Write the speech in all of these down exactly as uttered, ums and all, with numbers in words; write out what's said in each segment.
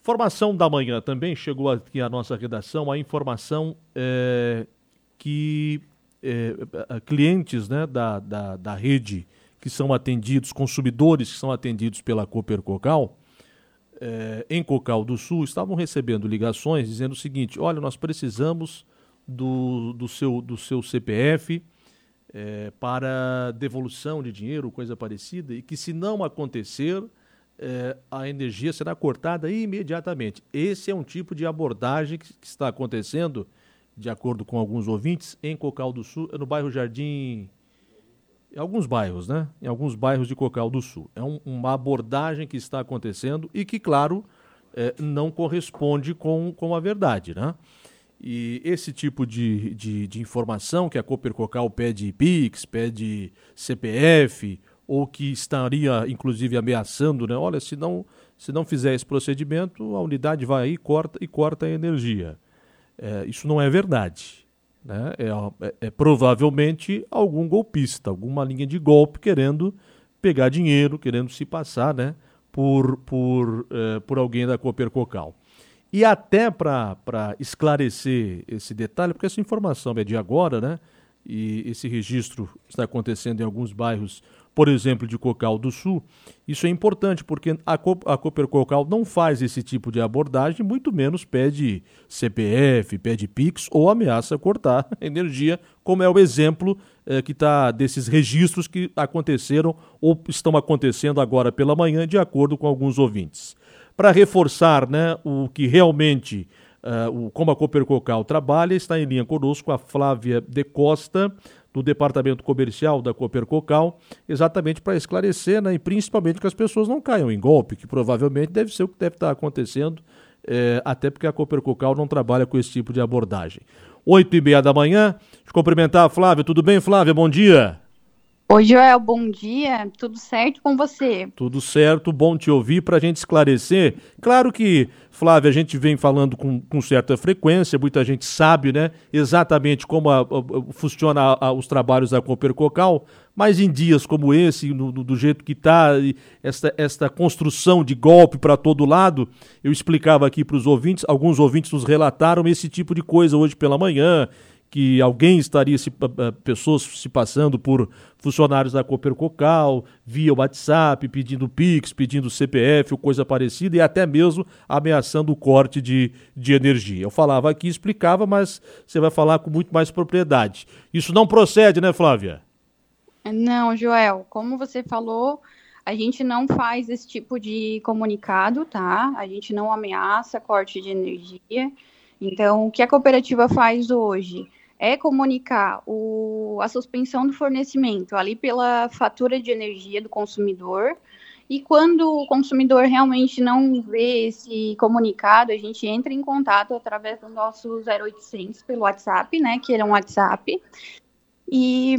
Informação da manhã também chegou aqui à nossa redação a informação é, que é, clientes, né, da, da, da rede que são atendidos, consumidores que são atendidos pela Cooper Cocal, é, em Cocal do Sul, estavam recebendo ligações dizendo o seguinte: olha, nós precisamos do, do, seu, do seu C P F é, para devolução de dinheiro, coisa parecida, e que se não acontecer, É, a energia será cortada imediatamente. Esse é um tipo de abordagem que, que está acontecendo, de acordo com alguns ouvintes, em Cocal do Sul, no bairro Jardim, em alguns bairros, né? Em alguns bairros de Cocal do Sul. É um, uma abordagem que está acontecendo e que, claro, é, não corresponde com, com a verdade, né? E esse tipo de, de, de informação que a Cooper Cocal pede Pix, pede C P F, ou que estaria, inclusive, ameaçando, né? Olha, se não, se não fizer esse procedimento, a unidade vai aí e corta, e corta a energia. É, isso não é verdade, né? É, é, é provavelmente algum golpista, alguma linha de golpe querendo pegar dinheiro, querendo se passar, né, por, por, é, por alguém da Cooper Cocal. E até para esclarecer esse detalhe, porque essa informação é de agora, né? E esse registro está acontecendo em alguns bairros, por exemplo, de Cocal do Sul. Isso é importante porque a, Co- a Cooper Cocal não faz esse tipo de abordagem, muito menos pede C P F, pede Pix ou ameaça cortar energia, como é o exemplo eh, que está desses registros que aconteceram ou estão acontecendo agora pela manhã, de acordo com alguns ouvintes. Para reforçar, né, o que realmente, uh, o, como a Cooper Cocal trabalha, está em linha conosco a Flávia de Costa, do Departamento Comercial da Cooper Cocal, exatamente para esclarecer, né, e principalmente que as pessoas não caiam em golpe, que provavelmente deve ser o que deve estar acontecendo, eh, até porque a Cooper Cocal não trabalha com esse tipo de abordagem. Oito e meia da manhã, deixa eu cumprimentar a Flávia. Tudo bem, Flávia? Bom dia. Oi, Joel, bom dia. Tudo certo com você? Tudo certo, bom te ouvir para a gente esclarecer. Claro que, Flávia, a gente vem falando com, com certa frequência, muita gente sabe, né, exatamente como a, a, funciona a, a, os trabalhos da Cooper Cocal, mas em dias como esse, no, no, do jeito que está, esta, esta construção de golpe para todo lado, eu explicava aqui para os ouvintes, alguns ouvintes nos relataram esse tipo de coisa hoje pela manhã, que alguém estaria, se, pessoas se passando por funcionários da Cooper Cocal, via WhatsApp, pedindo Pix, pedindo C P F ou coisa parecida, e até mesmo ameaçando o corte de, de energia. Eu falava aqui, explicava, mas você vai falar com muito mais propriedade. Isso não procede, né, Flávia? Não, Joel, como você falou, a gente não faz esse tipo de comunicado, tá? A gente não ameaça corte de energia. Então, o que a cooperativa faz hoje é comunicar o, a suspensão do fornecimento ali pela fatura de energia do consumidor. E quando o consumidor realmente não vê esse comunicado, a gente entra em contato através do nosso zero oitocentos pelo WhatsApp, né, que era um WhatsApp, e,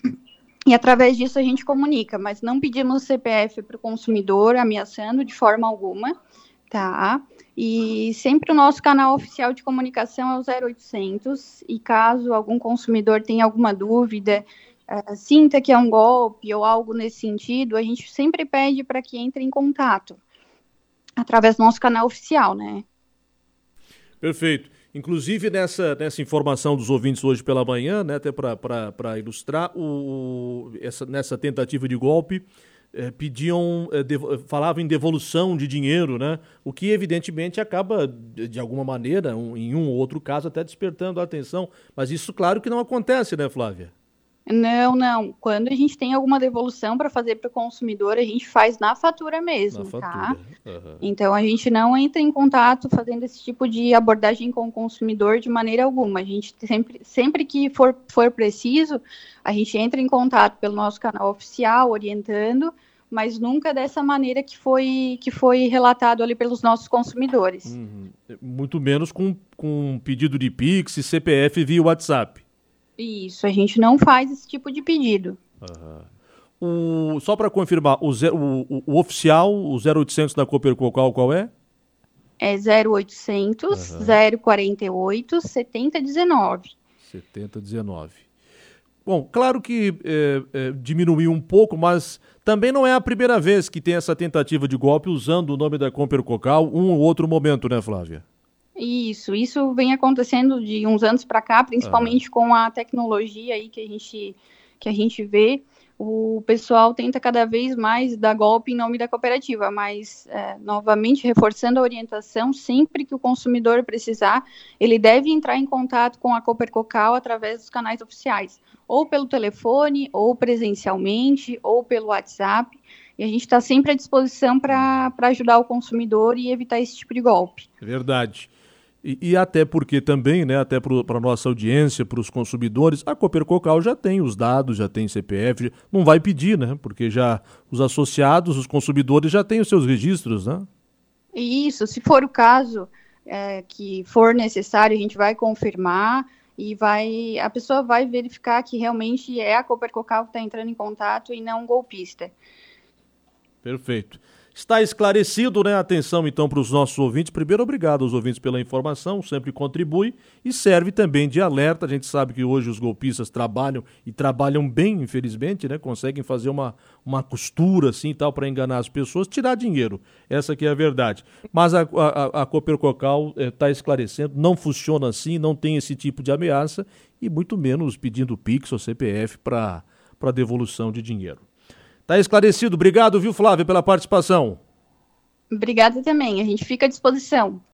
e através disso a gente comunica, mas não pedimos C P F para o consumidor, ameaçando de forma alguma, tá? E sempre o nosso canal oficial de comunicação é o zero oitocentos, e caso algum consumidor tenha alguma dúvida, uh, sinta que é um golpe ou algo nesse sentido, a gente sempre pede para que entre em contato através do nosso canal oficial, né? Perfeito. Inclusive, nessa, nessa informação dos ouvintes hoje pela manhã, né, até para ilustrar, o, essa, nessa tentativa de golpe, É, pediam, é, de, falavam em devolução de dinheiro, né? O que evidentemente acaba, de, de alguma maneira, um, em um ou outro caso, até despertando a atenção. Mas isso, claro que não acontece, né, Flávia? Não, não. Quando a gente tem alguma devolução para fazer para o consumidor, a gente faz na fatura Na mesmo, tá? fatura. Uhum. Então, a gente não entra em contato fazendo esse tipo de abordagem com o consumidor de maneira alguma. A gente sempre, sempre que for, for preciso, a gente entra em contato pelo nosso canal oficial, orientando, mas nunca dessa maneira que foi, que foi relatado ali pelos nossos consumidores. Uhum. Muito menos com, com pedido de Pix e C P F via WhatsApp. Isso, a gente não faz esse tipo de pedido. Uhum. O, só para confirmar, o, zero, o, o, o oficial, o zero oitocentos da Cooper Cocal, qual é? É zero oitocentos, Uhum. zero quarenta e oito, setenta dezenove. setenta dezenove. Bom, claro que é, é, diminuiu um pouco, mas também não é a primeira vez que tem essa tentativa de golpe usando o nome da Cooper Cocal, um ou outro momento, né, Flávia? Isso, isso vem acontecendo de uns anos para cá, principalmente ah. com a tecnologia aí que a gente, que a gente vê. O pessoal tenta cada vez mais dar golpe em nome da cooperativa, mas, é, novamente, reforçando a orientação, sempre que o consumidor precisar, ele deve entrar em contato com a Cooper Cocal através dos canais oficiais, ou pelo telefone, ou presencialmente, ou pelo WhatsApp, e a gente está sempre à disposição para ajudar o consumidor e evitar esse tipo de golpe. Verdade. E, e até porque também, né, até para a nossa audiência, para os consumidores, a Cooper Cocal já tem os dados, já tem C P F, não vai pedir, né? Porque já os associados, os consumidores já têm os seus registros, né? Isso, se for o caso é, que for necessário, a gente vai confirmar e vai, a pessoa vai verificar que realmente é a Cooper Cocal que está entrando em contato e não um golpista. Perfeito. Está esclarecido, né? Atenção, então, para os nossos ouvintes. Primeiro, obrigado aos ouvintes pela informação, sempre contribui e serve também de alerta. A gente sabe que hoje os golpistas trabalham e trabalham bem, infelizmente, né? Conseguem fazer uma, uma costura, assim, tal, para enganar as pessoas, tirar dinheiro. Essa que é a verdade. Mas a, a, a Cooper Cocal está eh, esclarecendo, não funciona assim, não tem esse tipo de ameaça e muito menos pedindo Pix ou C P F para para devolução de dinheiro. Tá esclarecido. Obrigado, viu, Flávia, pela participação. Obrigada também. A gente fica à disposição.